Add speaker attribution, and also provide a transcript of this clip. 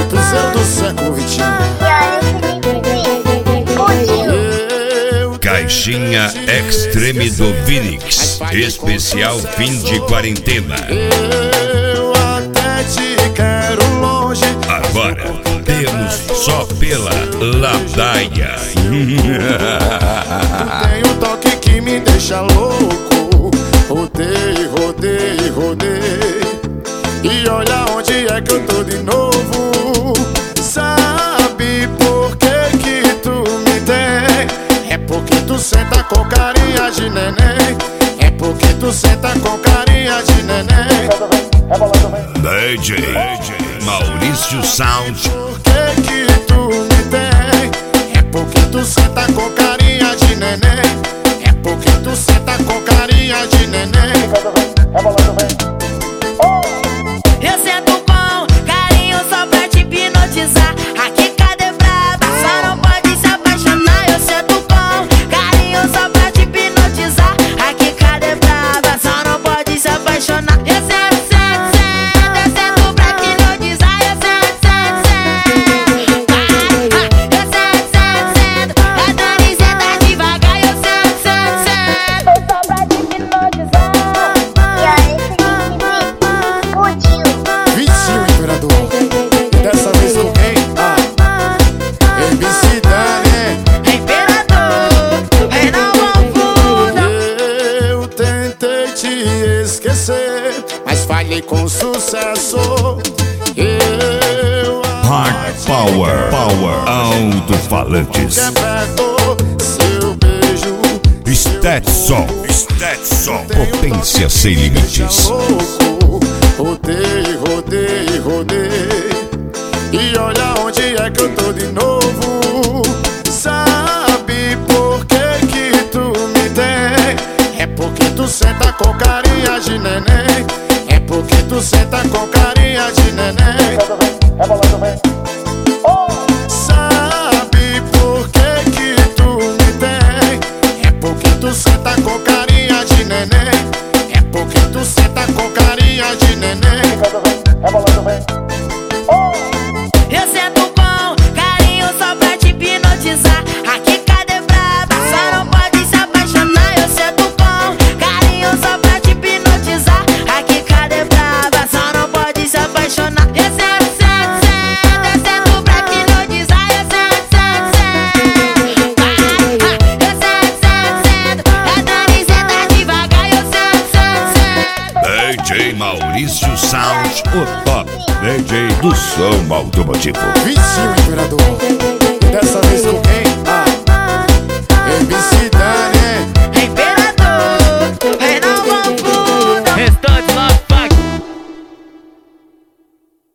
Speaker 1: Piseiro do século XXI.
Speaker 2: Caixinha Extreme do Vinix, especial fim de quarentena.
Speaker 1: Eu até te quero longe.
Speaker 2: Agora temos só pela ladaia.
Speaker 1: Tem um toque que me deixa louco. Rodei, rodei, rodei. E olha onde é que eu tô de novo. Sabe por que tu me tem? É porque tu senta com carinha de neném. É porque tu senta com carinha de neném.
Speaker 2: DJ Maurício Sound.
Speaker 1: Por que tu me tem? É porque tu senta com carinha de neném. É porque tu senta com carinha de neném.
Speaker 3: Eu sento com carinho só pra te hipnotizar. Aqui cadê braba? Só não pode se apaixonar. Eu sento com carinho só pra te hipnotizar. Aqui cadê braba? Só não pode se apaixonar. Eu sento pra te hipnotizar. Eu sento. Eu sento. A Dani senta devagar. Eu sento. Só pra te hipnotizar.
Speaker 1: Vizinho imperador. E dessa vez com quem? MC Dani.
Speaker 3: Imperador, rei não confundo.
Speaker 1: Eu tentei te esquecer, mas falhei com sucesso. Eu
Speaker 2: Hard Power, alto-falantes.
Speaker 1: seu beijo.
Speaker 2: Stetson, potência sem limites.
Speaker 1: Rodei, rodei, rodei. E olha onde é que eu tô de novo. Sabe por que tu me tem? É porque tu senta com carinha de neném. É porque tu senta com carinha de neném. Sabe por que tu me tem? É porque tu senta com carinha de neném. É porque tu senta com carinha de neném.
Speaker 3: Eu sento com carinho só pra te hipnotizar. Aqui cadê braba? Só não pode se apaixonar. Eu sento com carinho só pra te hipnotizar. Aqui cadê braba? Só não pode se apaixonar. Eu sento pra te hipnotizar. Eu sento. Eu sento. A Dani senta devagar. Eu sento.
Speaker 2: DJ Maurício Sound, o top DJ do som automotivo.
Speaker 1: Vizinho imperador. E dessa vez com quem?